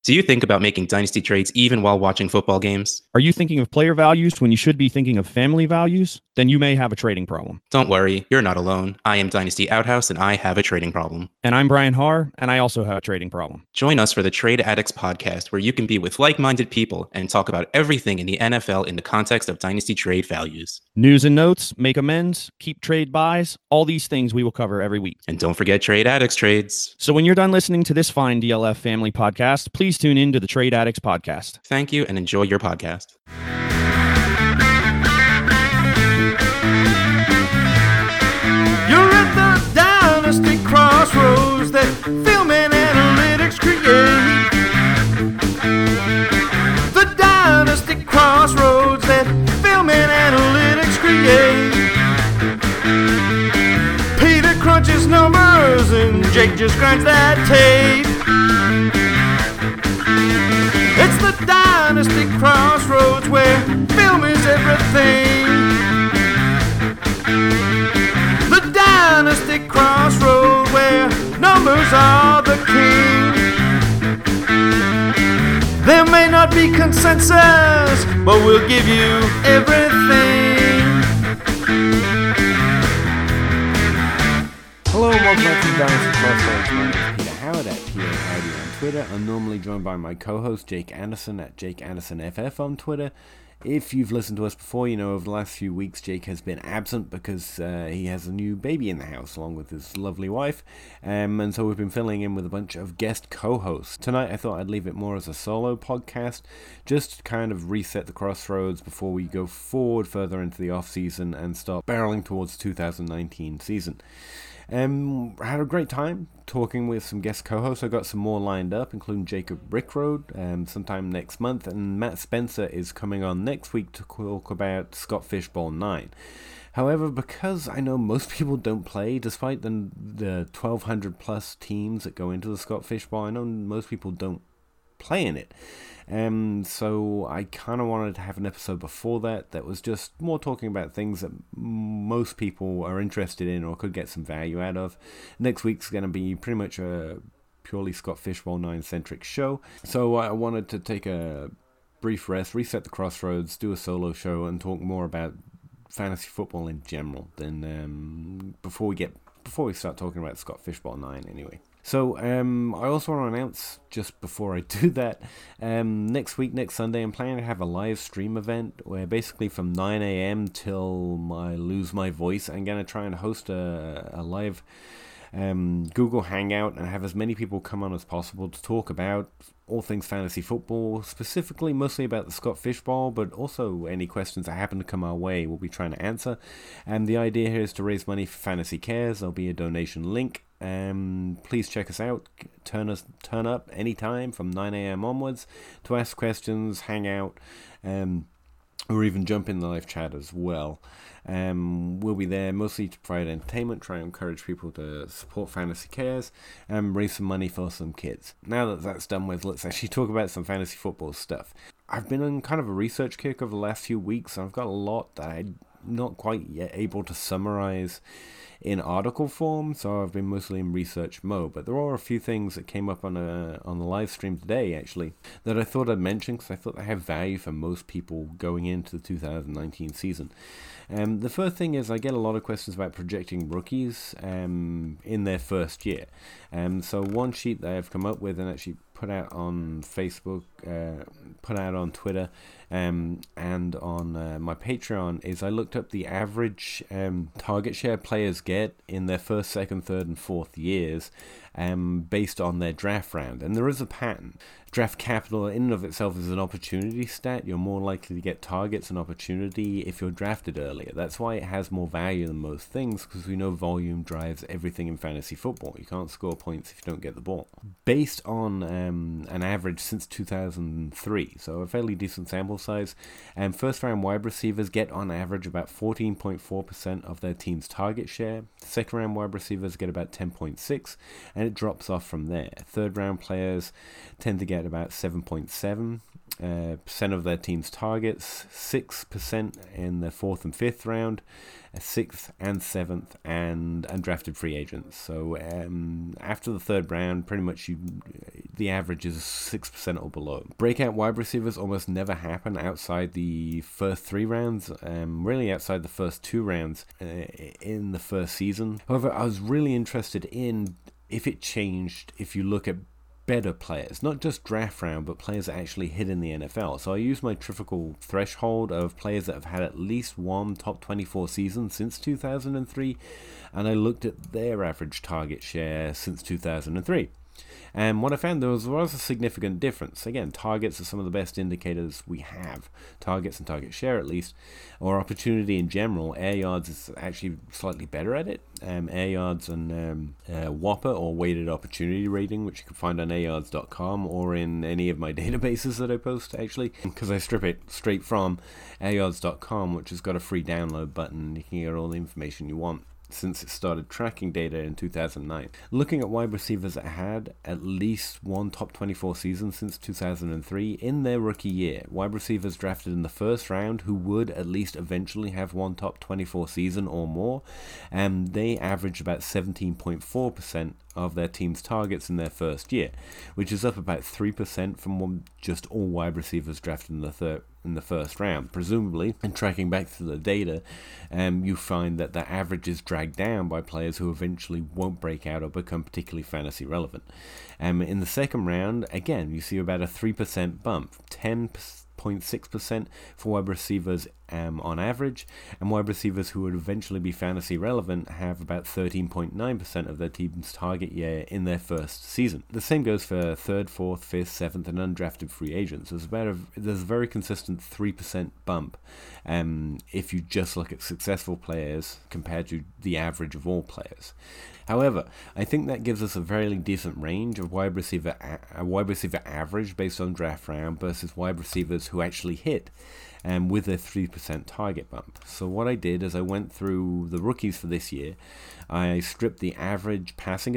Do you think about making dynasty trades even while watching football games? Are you thinking of player values when you should be thinking of family values? Then you may have a trading problem. Don't worry, you're not alone. I am Dynasty Outhouse and I have a trading problem. And I'm Brian Haar, and I also have a trading problem. Join us for the Trade Addicts podcast, where you can be with like-minded people and talk about everything in the NFL in the context of dynasty trade values. News and notes, make amends, keep trade buys, all these things we will cover every week. And don't forget Trade Addicts trades. So when you're done listening to this fine DLF family podcast, please tune in to the Trade Addicts podcast. Thank you and enjoy your podcast. You're at the dynasty crossroads that film and analytics create. The dynasty crossroads that film and analytics create. Peter crunches numbers and Jake just grinds that tape. It's the dynasty crossroads where film is everything. The dynasty crossroad where numbers are the king. There may not be consensus, but we'll give you everything. Hello and welcome back to the Dynasty Crossroads. My name is Peter Howard at Peter Howdy on Twitter. I'm normally joined by my co-host Jake Anderson at Jake Anderson FF on Twitter. If you've listened to us before, you know over the last few weeks Jake has been absent because he has a new baby in the house along with his lovely wife, and so we've been filling in with a bunch of guest co-hosts. Tonight I thought I'd leave it more as a solo podcast, just to kind of reset the crossroads before we go forward further into the off-season and start barreling towards the 2019 season. I had a great time talking with some guest co-hosts. I got some more lined up, including Jacob Brickroad sometime next month, and Matt Spencer is coming on next week to talk about Scott Fish Bowl 9. However, because I know most people don't play, despite the 1,200 plus teams that go into the Scott Fish Bowl, I know most people don't play in it. So I kind of wanted to have an episode before that was just more talking about things that most people are interested in or could get some value out of. Next week's going to be pretty much a purely Scott Fish Bowl 9 centric show. So I wanted to take a brief rest, reset the crossroads, do a solo show, and talk more about fantasy football in general than before we start talking about Scott Fish Bowl 9 anyway. So, I also want to announce, just before I do that, next Sunday, I'm planning to have a live stream event where basically from 9 a.m. till I lose my voice, I'm going to try and host a live Google Hangout and have as many people come on as possible to talk about all things fantasy football, specifically mostly about the Scott Fish Bowl, but also any questions that happen to come our way we'll be trying to answer. And the idea here is to raise money for Fantasy Cares. There'll be a donation link. Please check us out. Turn up anytime from 9 a.m. onwards to ask questions, hang out, or even jump in the live chat as well. We'll be there mostly to provide entertainment, try and encourage people to support Fantasy Cares, and raise some money for some kids. Now that that's done with, let's actually talk about some fantasy football stuff. I've been on kind of a research kick over the last few weeks, and I've got a lot that I'm not quite yet able to summarize in article form, so I've been mostly in research mode. But there are a few things that came up on the live stream today, actually, that I thought I'd mention because I thought they have value for most people going into the 2019 season. The first thing is I get a lot of questions about projecting rookies in their first year. So one sheet that I've come up with and actually put out on Facebook, put out on Twitter, and on my Patreon is I looked up the average target share players get in their first, second, third, and fourth years based on their draft round. And there is a pattern. Draft capital in and of itself is an opportunity stat. You're more likely to get targets and opportunity if you're drafted earlier. That's why it has more value than most things, because we know volume drives everything in fantasy football. You can't score points if you don't get the ball. Based on an average since 2003, so a fairly decent sample size, first round wide receivers get on average about 14.4% of their team's target share. Second round wide receivers get about 10.6%, and it drops off from there. Third round players tend to get about 7.7%. percent of their team's targets, 6% in the 4th and 5th round, 6th and 7th, and undrafted free agents. So after the 3rd round, pretty much the average is 6% or below. Breakout wide receivers almost never happen outside the first 3 rounds, really outside the first 2 rounds in the first season. However, I was really interested in if it changed if you look at better players, not just draft round, but players that actually hit in the NFL. So I used my Trifical threshold of players that have had at least one top 24 season since 2003, and I looked at their average target share since 2003. And what I found, there was a significant difference. Again, targets are some of the best indicators we have. Targets and target share, at least, or opportunity in general. Air yards is actually slightly better at it. Air yards and Whopper, or weighted opportunity rating, which you can find on airyards.com or in any of my databases that I post, actually, because I strip it straight from airyards.com, which has got a free download button. You can get all the information you want since it started tracking data in 2009. Looking at wide receivers that had at least one top 24 season since 2003 in their rookie year, wide receivers drafted in the 1st round who would at least eventually have one top 24 season or more, and they averaged about 17.4% of their team's targets in their first year, which is up about 3% from just all wide receivers drafted in the first round. Presumably, and tracking back to the data, you find that the average is dragged down by players who eventually won't break out or become particularly fantasy relevant. In the 2nd round, again, you see about a 3% bump, 10.6% for wide receivers on average, and wide receivers who would eventually be fantasy relevant have about 13.9% of their team's target year in their first season. The same goes for 3rd, 4th, 5th, 7th, and undrafted free agents. There's a very consistent 3% bump if you just look at successful players compared to the average of all players. However, I think that gives us a fairly decent range of wide receiver average based on draft round versus wide receivers who actually hit with a 3% target bump. So what I did is I went through the rookies for this year. I stripped the passing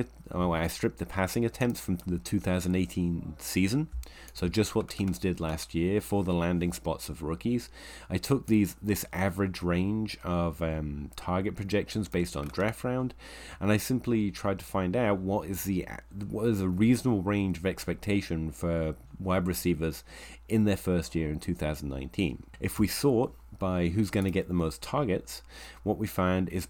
attempts from the 2018 season, so just what teams did last year for the landing spots of rookies. I took this average range of target projections based on draft round, and I simply tried to find out what is a reasonable range of expectation for wide receivers in their first year in 2019. If we sort by who's going to get the most targets, what we find is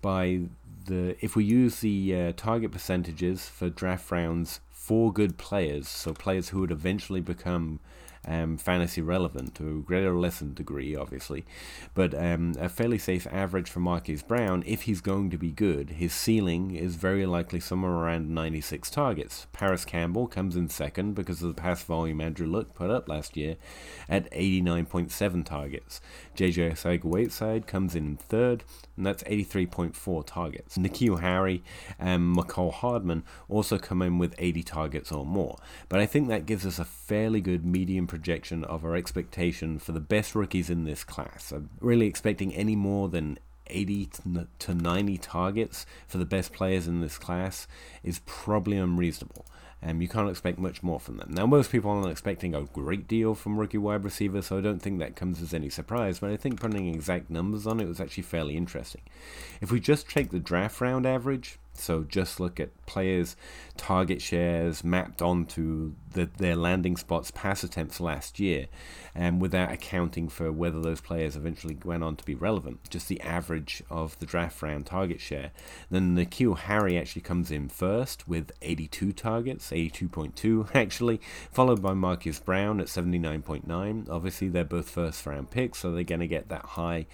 if we use the target percentages for draft rounds for good players, so players who would eventually become fantasy relevant to a greater or lesser degree, obviously, but a fairly safe average for Marquise Brown, if he's going to be good, his ceiling is very likely somewhere around 96 targets. Paris Campbell comes in 2nd because of the pass volume Andrew Luck put up last year at 89.7 targets. JJ Osagwa-Whiteside comes in 3rd, and that's 83.4 targets. N'Keal Harry and McCole Hardman also come in with 80 targets or more, but I think that gives us a fairly good medium projection of our expectation for the best rookies in this class. I'm really expecting any more than 80 to 90 targets for the best players in this class is probably unreasonable. You can't expect much more from them. Now, most people aren't expecting a great deal from rookie wide receivers, so I don't think that comes as any surprise, but I think putting exact numbers on it was actually fairly interesting. If we just take the draft round average, so just look at players' target shares mapped onto their landing spots pass attempts last year, and without accounting for whether those players eventually went on to be relevant, just the average of the draft round target share, then N'Keal Harry actually comes in 1st with 82 targets, 82.2 actually, followed by Marquise Brown at 79.9. Obviously they're both 1st round picks, so they're going to get that high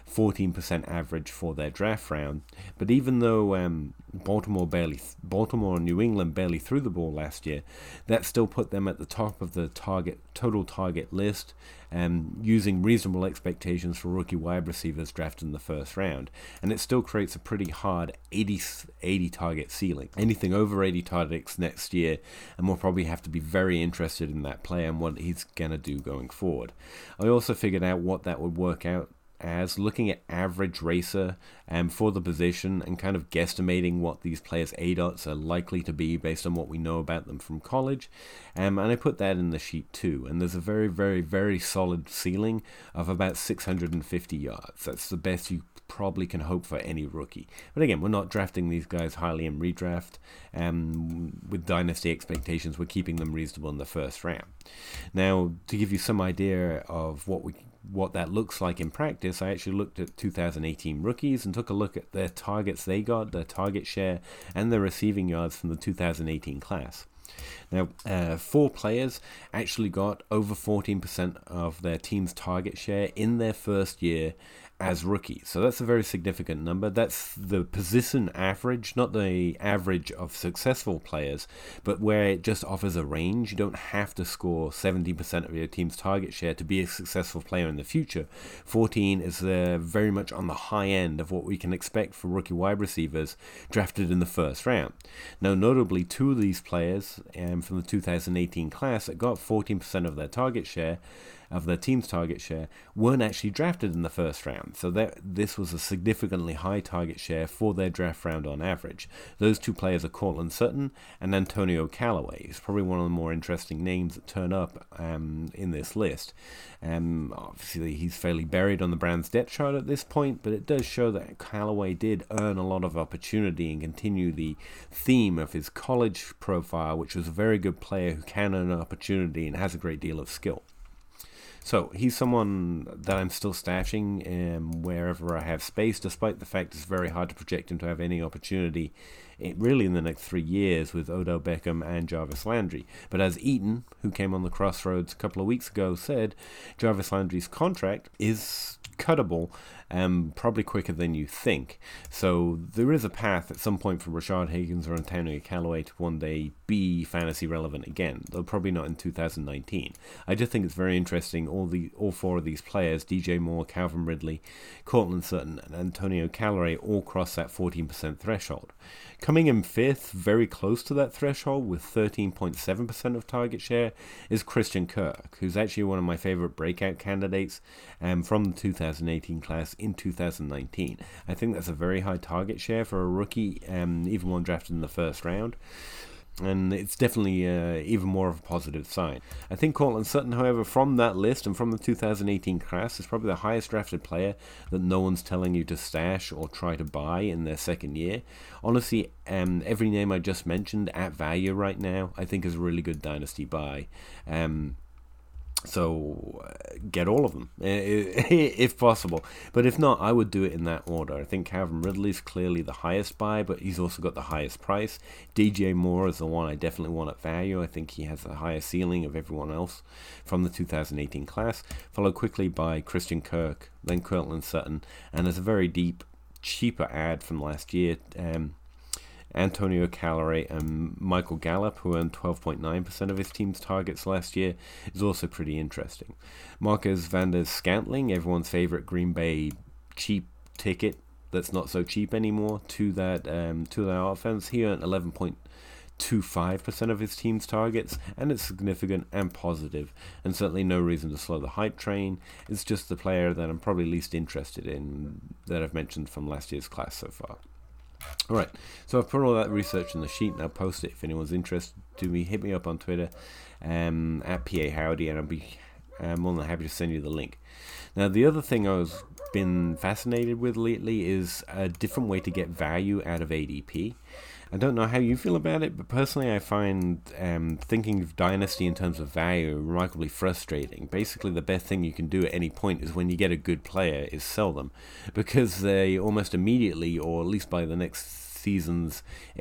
14% average for their draft round. But even though Baltimore and New England barely threw the ball last year, that still put them at the top of the total target list, using reasonable expectations for rookie wide receivers drafted in the 1st round, and it still creates a pretty hard 80 target ceiling. Anything over 80 targets next year, and we'll probably have to be very interested in that player and what he's going to do going forward. I also figured out what that would work out as looking at average racer for the position and kind of guesstimating what these players' ADOTs are likely to be based on what we know about them from college. And I put that in the sheet too. And there's a very, very, very solid ceiling of about 650 yards. That's the best you probably can hope for any rookie. But again, we're not drafting these guys highly in redraft. With dynasty expectations, we're keeping them reasonable in the first round. Now, to give you some idea of what that looks like in practice, I actually looked at 2018 rookies and took a look at their targets they got, their target share, and their receiving yards from the 2018 class. Now, 4 players actually got over 14% of their team's target share in their first year as rookies. So that's a very significant number. That's the position average, not the average of successful players, but where it just offers a range. You don't have to score 70% of your team's target share to be a successful player in the future. 14 is very much on the high end of what we can expect for rookie wide receivers drafted in the first round. Now, notably, 2 of these players from the 2018 class that got 14% of their target share, of their team's target share, weren't actually drafted in the first round. So this was a significantly high target share for their draft round on average. Those 2 players are Courtland Sutton and Antonio Callaway. He's probably one of the more interesting names that turn up in this list. Obviously, he's fairly buried on the Browns' depth chart at this point, but it does show that Callaway did earn a lot of opportunity and continue the theme of his college profile, which was a very good player who can earn an opportunity and has a great deal of skill. So he's someone that I'm still stashing wherever I have space, despite the fact it's very hard to project him to have any opportunity really in the next 3 years with Odell Beckham and Jarvis Landry. But as Eaton, who came on the Crossroads a couple of weeks ago, said, Jarvis Landry's contract is cuttable probably quicker than you think. So there is a path at some point for Rashard Higgins or Antonio Callaway to one day be fantasy relevant again, though probably not in 2019. I just think it's very interesting. All 4 of these players, DJ Moore, Calvin Ridley, Courtland Sutton, and Antonio Callaway, all cross that 14% threshold. Coming in 5th, very close to that threshold with 13.7% of target share, is Christian Kirk, who's actually one of my favorite breakout candidates from the 2018 class in 2019. I think that's a very high target share for a rookie, even one drafted in the first round. And it's definitely even more of a positive sign. I think Courtland Sutton, however, from that list and from the 2018 class, is probably the highest drafted player that no one's telling you to stash or try to buy in their second year. Honestly, every name I just mentioned at value right now, I think is a really good dynasty buy. So get all of them if possible. But if not, I would do it in that order. I think Calvin Ridley's clearly the highest buy, but he's also got the highest price. DJ Moore is the one I definitely want at value. I think he has the highest ceiling of everyone else from the 2018 class. Followed quickly by Christian Kirk, then Courtland Sutton, and there's a very deep, cheaper ad from last year. Antonio Callaway and Michael Gallup, who earned 12.9% of his team's targets last year, is also pretty interesting. Marcus Valdes-Scantling, everyone's favorite Green Bay cheap ticket that's not so cheap anymore to that offense, he earned 11.25% of his team's targets, and it's significant and positive, and certainly no reason to slow the hype train. It's just the player that I'm probably least interested in that I've mentioned from last year's class so far. Alright, so I've put all that research in the sheet and I'll post it if anyone's interested to me. Hit me up on Twitter at PA Howdy, and I'll be more than happy to send you the link. Now, the other thing I've been fascinated with lately is a different way to get value out of ADP. I don't know how you feel about it, but personally I find thinking of Dynasty in terms of value remarkably frustrating. Basically, the best thing you can do at any point is when you get a good player is sell them, because they almost immediately, or at least by the next season's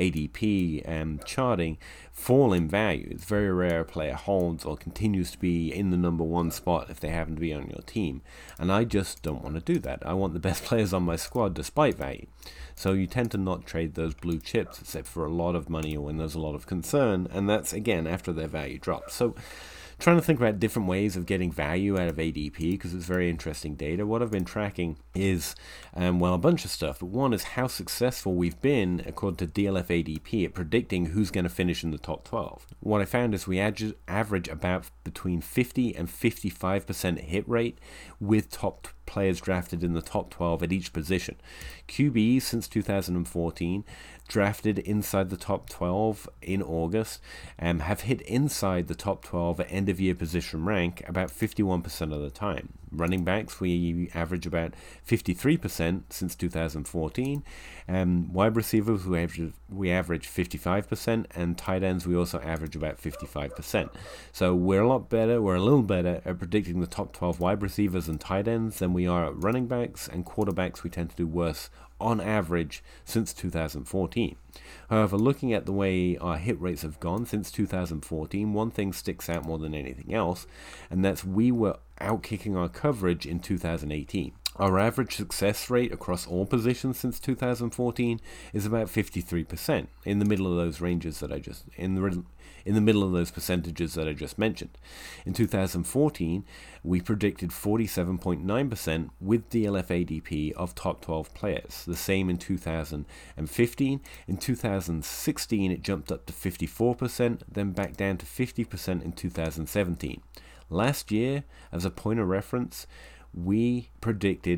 ADP charting, fall in value. It's very rare a player holds or continues to be in the number 1 spot if they happen to be on your team, and I just don't want to do that. I want the best players on my squad despite value. So you tend to not trade those blue chips except for a lot of money or when there's a lot of concern, and that's again after their value drops. So trying to think about different ways of getting value out of ADP, because it's very interesting data. What I've been tracking is, a bunch of stuff, but one is how successful we've been, according to DLF ADP, at predicting who's going to finish in the top 12. What I found is we average about between 50 and 55% hit rate with top players drafted in the top 12 at each position. QBs since 2014 drafted inside the top 12 in August have hit inside the top 12 at end of year position rank about 51% of the time. Running backs, we average about 53% since 2014. Wide receivers, we average 55%, and tight ends, we also average about 55%. So we're a little better at predicting the top 12 wide receivers and tight ends than we are at running backs, and quarterbacks we tend to do worse on average since 2014. However, looking at the way our hit rates have gone since 2014, one thing sticks out more than anything else, and that's we were outkicking our coverage in 2018. Our average success rate across all positions since 2014 is about 53%, in the middle of those ranges that in the middle of those percentages that I just mentioned. In 2014, we predicted 47.9% with DLF ADP of top 12 players. The same in 2015. In 2016, it jumped up to 54%, then back down to 50% in 2017. Last year, as a point of reference, we predicted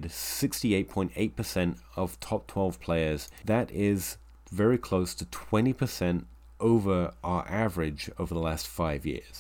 68.8% of top 12 players. That is very close to 20% over our average over the last 5 years.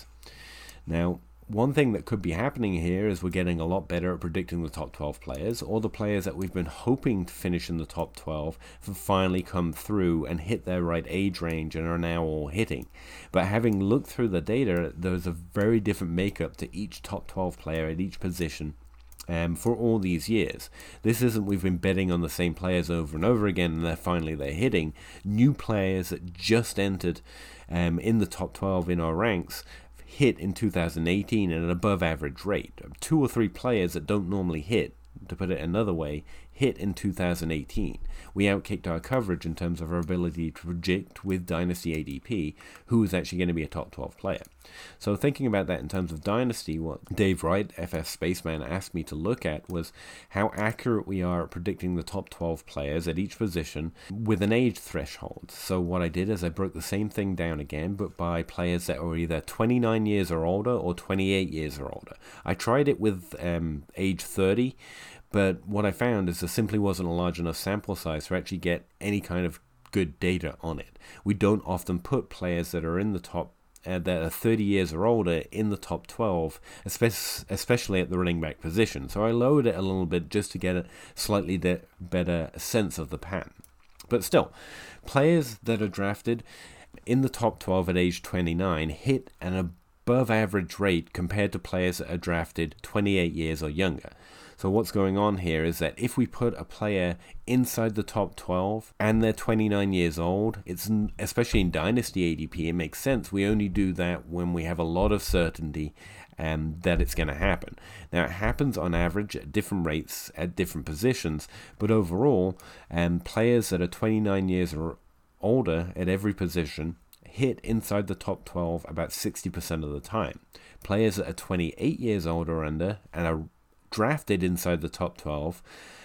Now, one thing that could be happening here is we're getting a lot better at predicting the top 12 players, or the players that we've been hoping to finish in the top 12 have finally come through and hit their right age range and are now all hitting. But having looked through the data, there's a very different makeup to each top 12 player at each position for all these years. This isn't we've been betting on the same players over and over again and they're hitting. New players that just entered in the top 12 in our ranks hit in 2018 at an above average rate. 2 or 3 players that don't normally hit, to put it another way, hit in 2018. We outkicked our coverage in terms of our ability to predict with Dynasty ADP who is actually going to be a top 12 player. So thinking about that in terms of Dynasty, what Dave Wright, FF Spaceman, asked me to look at was how accurate we are at predicting the top 12 players at each position with an age threshold. So what I did is I broke the same thing down again, but by players that were either 29 years or older or 28 years or older. I tried it with age 30, but what I found is there simply wasn't a large enough sample size to actually get any kind of good data on it. We don't often put players that are in the top that are 30 years or older in the top 12, especially at the running back position. So I lowered it a little bit just to get a slightly better sense of the pattern. But still, players that are drafted in the top 12 at age 29 hit an above average rate compared to players that are drafted 28 years or younger. So what's going on here is that if we put a player inside the top 12 and they're 29 years old, it's especially in Dynasty ADP, it makes sense. We only do that when we have a lot of certainty that it's going to happen. Now, it happens on average at different rates at different positions, but overall, players that are 29 years or older at every position hit inside the top 12 about 60% of the time. Players that are 28 years old or under and are drafted inside the top 12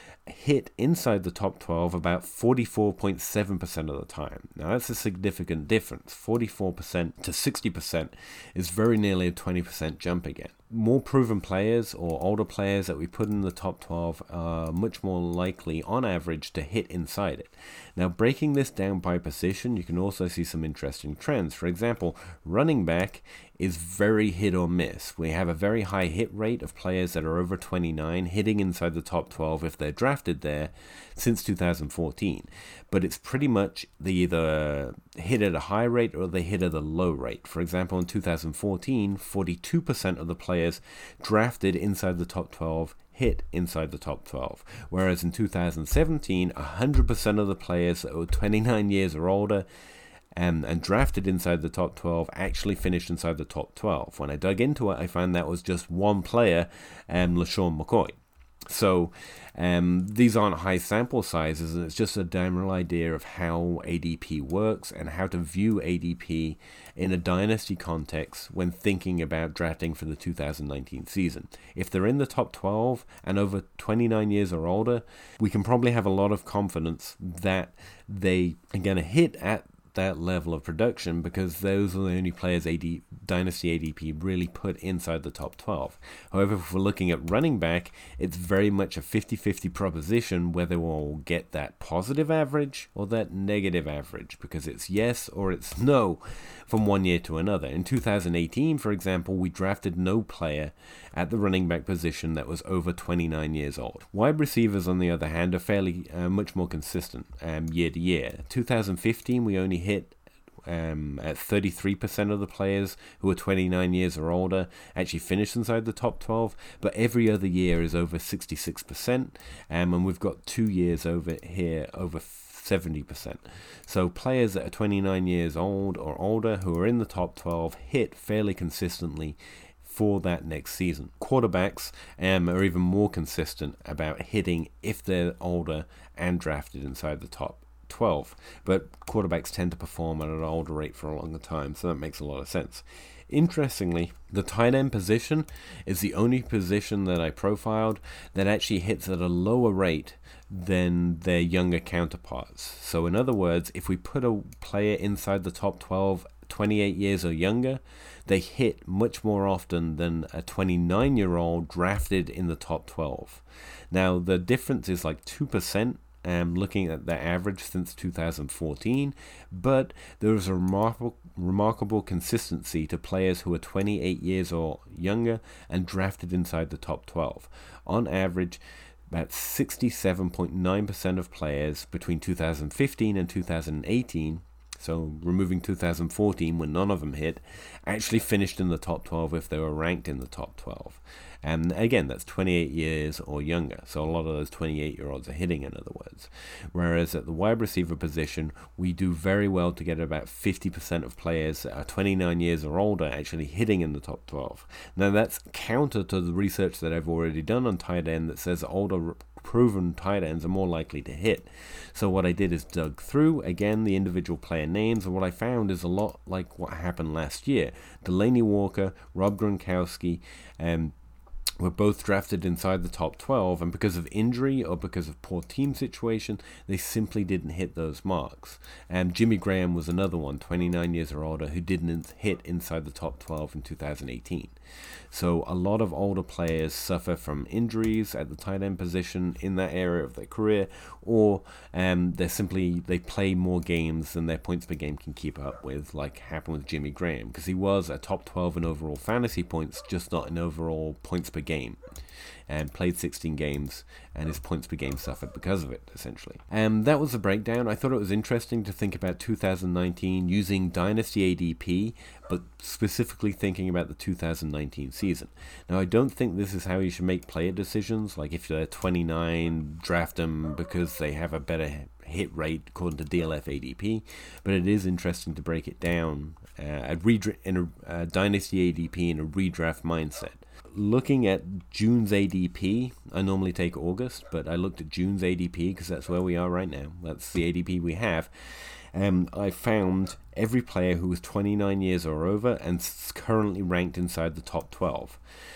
hit inside the top 12 about 44.7% of the time. Now that's a significant difference. 44% to 60% is very nearly a 20% jump again. More proven players or older players that we put in the top 12 are much more likely on average to hit inside it. Now, breaking this down by position, you can also see some interesting trends. For example, running back is very hit or miss. We have a very high hit rate of players that are over 29 hitting inside the top 12 if they're drafted there since 2014. But it's pretty much they either hit at a high rate or they hit at a low rate. For example, in 2014, 42% of the players drafted inside the top 12 hit inside the top 12, whereas in 2017, 100% of the players that were 29 years or older and drafted inside the top 12 actually finished inside the top 12. When I dug into it, I found that was just one player, LaShawn McCoy. So these aren't high sample sizes, and it's just a general idea of how ADP works and how to view ADP in a dynasty context when thinking about drafting for the 2019 season. If they're in the top 12 and over 29 years or older, we can probably have a lot of confidence that they are going to hit at that level of production because those are the only players Dynasty ADP really put inside the top 12. However, if we're looking at running back, it's very much a 50-50 proposition whether we'll get that positive average or that negative average, because it's yes or it's no from one year to another. In 2018, for example, we drafted no player at the running back position that was over 29 years old. Wide receivers, on the other hand, are fairly much more consistent year to year. 2015, we only hit at 33% of the players who are 29 years or older actually finished inside the top 12, but every other year is over 66%, and we've got 2 years over here over 70%. So players that are 29 years old or older who are in the top 12 hit fairly consistently for that next season. Quarterbacks are even more consistent about hitting if they're older and drafted inside the top 12, but quarterbacks tend to perform at an older rate for a longer time, so that makes a lot of sense. Interestingly, the tight end position is the only position that I profiled that actually hits at a lower rate than their younger counterparts. So in other words, if we put a player inside the top 12, 28 years or younger, they hit much more often than a 29-year-old drafted in the top 12. Now, the difference is like 2%. Looking at the average since 2014, but there is a remarkable consistency to players who are 28 years or younger and drafted inside the top 12. On average, about 67.9% of players between 2015 and 2018, so removing 2014 when none of them hit, actually finished in the top 12 if they were ranked in the top 12. And again, that's 28 years or younger. So a lot of those 28-year-olds are hitting, in other words. Whereas at the wide receiver position, we do very well to get about 50% of players that are 29 years or older actually hitting in the top 12. Now that's counter to the research that I've already done on tight end that says older proven tight ends are more likely to hit. So what I did is dug through, again, the individual player names, and what I found is a lot like what happened last year. Delaney Walker, Rob Gronkowski, were both drafted inside the top 12, and because of injury or because of poor team situation, they simply didn't hit those marks. Jimmy Graham was another one, 29 years or older, who didn't hit inside the top 12 in 2018. So a lot of older players suffer from injuries at the tight end position in that area of their career, or they play more games than their points per game can keep up with, like happened with Jimmy Graham, because he was a top 12 in overall fantasy points, just not in overall points per game, and played 16 games, and his points per game suffered because of it, essentially. That was the breakdown. I thought it was interesting to think about 2019 using Dynasty ADP, but specifically thinking about the 2019 season. Now, I don't think this is how you should make player decisions, like if they're 29, draft them because they have a better hit rate according to DLF ADP, but it is interesting to break it down in a Dynasty ADP in a redraft mindset. Looking at June's ADP, I normally take August, but I looked at June's ADP because that's where we are right now. That's the ADP we have. I found every player who was 29 years or over and currently ranked inside the top 12.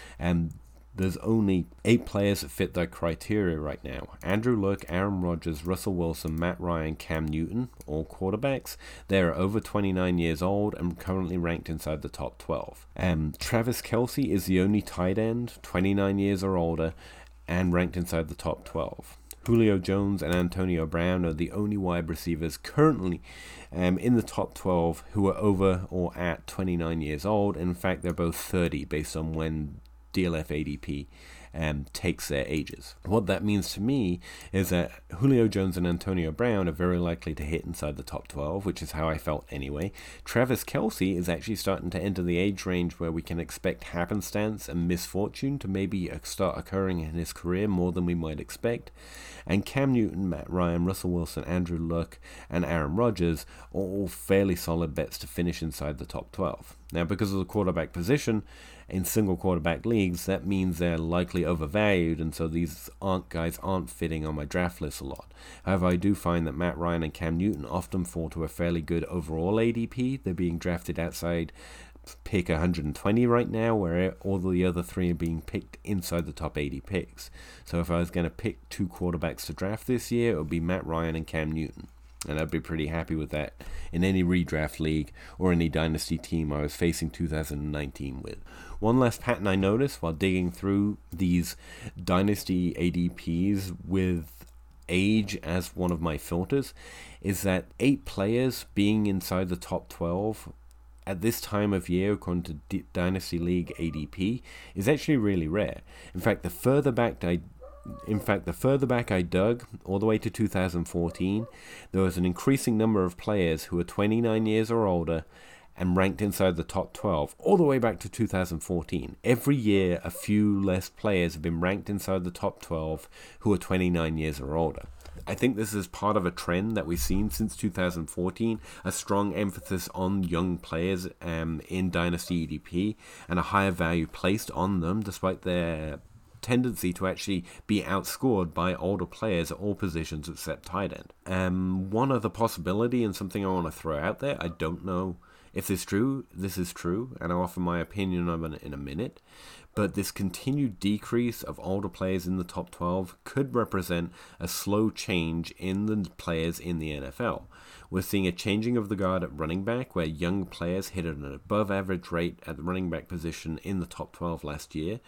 There's only 8 players that fit that criteria right now. Andrew Luck, Aaron Rodgers, Russell Wilson, Matt Ryan, Cam Newton, all quarterbacks. They're over 29 years old and currently ranked inside the top 12. Travis Kelce is the only tight end, 29 years or older, and ranked inside the top 12. Julio Jones and Antonio Brown are the only wide receivers currently in the top 12 who are over or at 29 years old. In fact, they're both 30 based on when DLF ADP takes their ages. What that means to me is that Julio Jones and Antonio Brown are very likely to hit inside the top 12, which is how I felt anyway. Travis Kelce is actually starting to enter the age range where we can expect happenstance and misfortune to maybe start occurring in his career more than we might expect. And Cam Newton, Matt Ryan, Russell Wilson, Andrew Luck, and Aaron Rodgers are all fairly solid bets to finish inside the top 12. Now, because of the quarterback position, in single quarterback leagues, that means they're likely overvalued, and so these guys aren't fitting on my draft list a lot. However, I do find that Matt Ryan and Cam Newton often fall to a fairly good overall ADP. They're being drafted outside pick 120 right now, where all the other 3 are being picked inside the top 80 picks. So if I was going to pick 2 quarterbacks to draft this year, it would be Matt Ryan and Cam Newton. And I'd be pretty happy with that in any redraft league or any dynasty team I was facing 2019 with. One last pattern I noticed while digging through these dynasty ADPs with age as one of my filters is that 8 players being inside the top 12 at this time of year, according to Dynasty League ADP, is actually really rare. In fact, the further back I dug, all the way to 2014, there was an increasing number of players who were 29 years or older and ranked inside the top 12, all the way back to 2014. Every year, a few less players have been ranked inside the top 12 who are 29 years or older. I think this is part of a trend that we've seen since 2014, a strong emphasis on young players in Dynasty EDP, and a higher value placed on them despite their tendency to actually be outscored by older players at all positions except tight end. One other possibility, and something I want to throw out there, I don't know if this is true, and I'll offer my opinion on it in a minute, but this continued decrease of older players in the top 12 could represent a slow change in the players in the NFL. We're seeing a changing of the guard at running back, where young players hit at an above average rate at the running back position in the top 12 last year.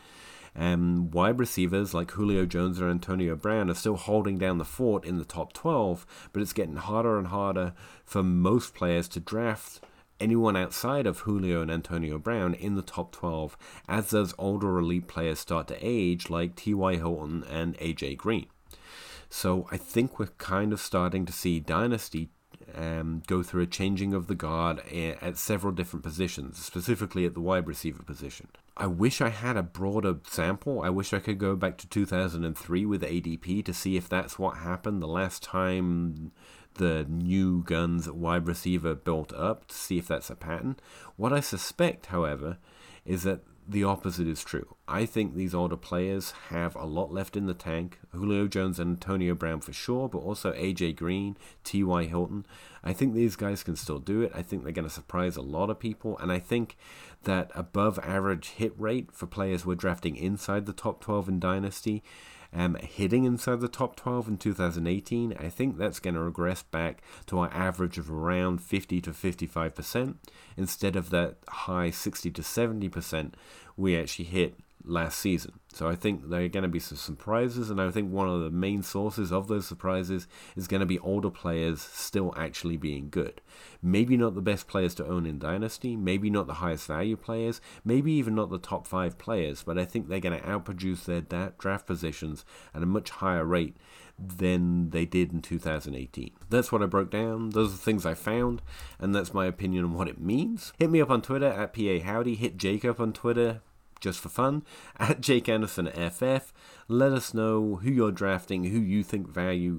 Wide receivers like Julio Jones or Antonio Brown are still holding down the fort in the top 12, but it's getting harder and harder for most players to draft anyone outside of Julio and Antonio Brown in the top 12 as those older elite players start to age, like T.Y. Hilton and A.J. Green. So I think we're kind of starting to see Dynasty go through a changing of the guard at several different positions, specifically at the wide receiver position. I wish I had a broader sample. I wish I could go back to 2003 with ADP to see if that's what happened the last time the new guns at wide receiver built up, to see if that's a pattern. What I suspect, however, is that the opposite is true. I think these older players have a lot left in the tank. Julio Jones and Antonio Brown for sure, but also A.J. Green, T.Y. Hilton. I think these guys can still do it. I think they're going to surprise a lot of people, and I think that above average hit rate for players we're drafting inside the top 12 in Dynasty, hitting inside the top 12 in 2018, I think that's going to regress back to our average of around 50 to 55% instead of that high 60 to 70% we actually hit last season. So I think there are going to be some surprises, and I think one of the main sources of those surprises is going to be older players still actually being good. Maybe not the best players to own in Dynasty, maybe not the highest value players, maybe even not the top 5 players, but I think they're going to outproduce their draft positions at a much higher rate than they did in 2018. That's what I broke down. Those are the things I found, and that's my opinion on what it means. Hit me up on Twitter at PAHowdy. Hit Jake up on Twitter, just for fun, at Jake Anderson FF. Let us know who you're drafting, who you think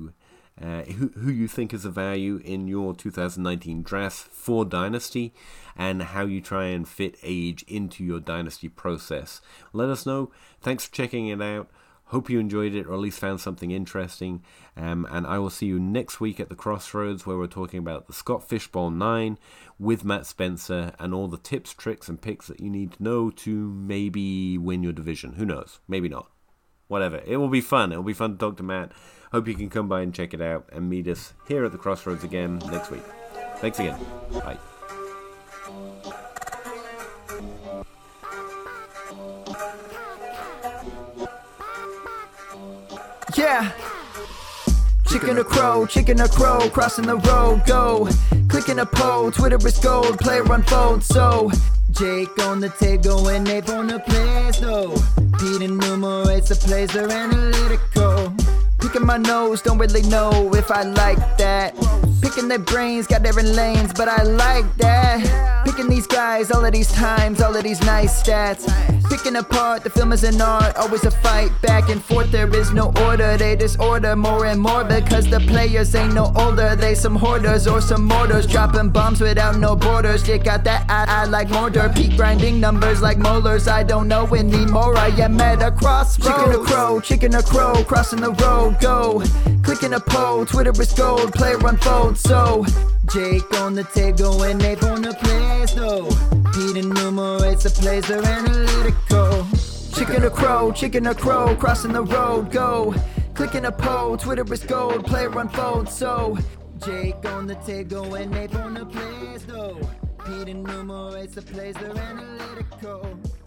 who you think is a value in your 2019 drafts for Dynasty, and how you try and fit age into your Dynasty process. Let us know. Thanks for checking it out. Hope you enjoyed it, or at least found something interesting. And I will see you next week at the Crossroads, where we're talking about the Scott Fishbowl 9 with Matt Spencer, and all the tips, tricks, and picks that you need to know to maybe win your division. Who knows? Maybe not. Whatever. It will be fun. It will be fun to talk to Matt. Hope you can come by and check it out and meet us here at the Crossroads again next week. Thanks again. Bye. Yeah. Chicken or crow, crossing the road, go. Clicking a poll, Twitter is gold, player unfold, so Jake on the table and Nate on the plays, though. Pete enumerates the plays, they're analytical. Picking my nose, don't really know if I like that. Picking their brains, got different lanes, but I like that. Picking these guys, all of these times, all of these nice stats. Picking apart, the film is an art, always a fight back and forth. There is no order, they disorder more and more, because the players ain't no older. They some hoarders or some mortars, dropping bombs without no borders. Jake got that I like mortar, peak grinding numbers like molars. I don't know anymore, I am at a crossroads. Chicken or crow, crossing the road, go. Clicking a poll, Twitter is gold, player unfold, so Jake on the table and Nate on the plays, though. Pete enumerates the plays, they're analytical. Chicken or crow, crossing the road, go. Clicking a poll, Twitter is gold, player unfold, so Jake on the table and Ape on the plays though. Pete enumerates the plays, they're analytical.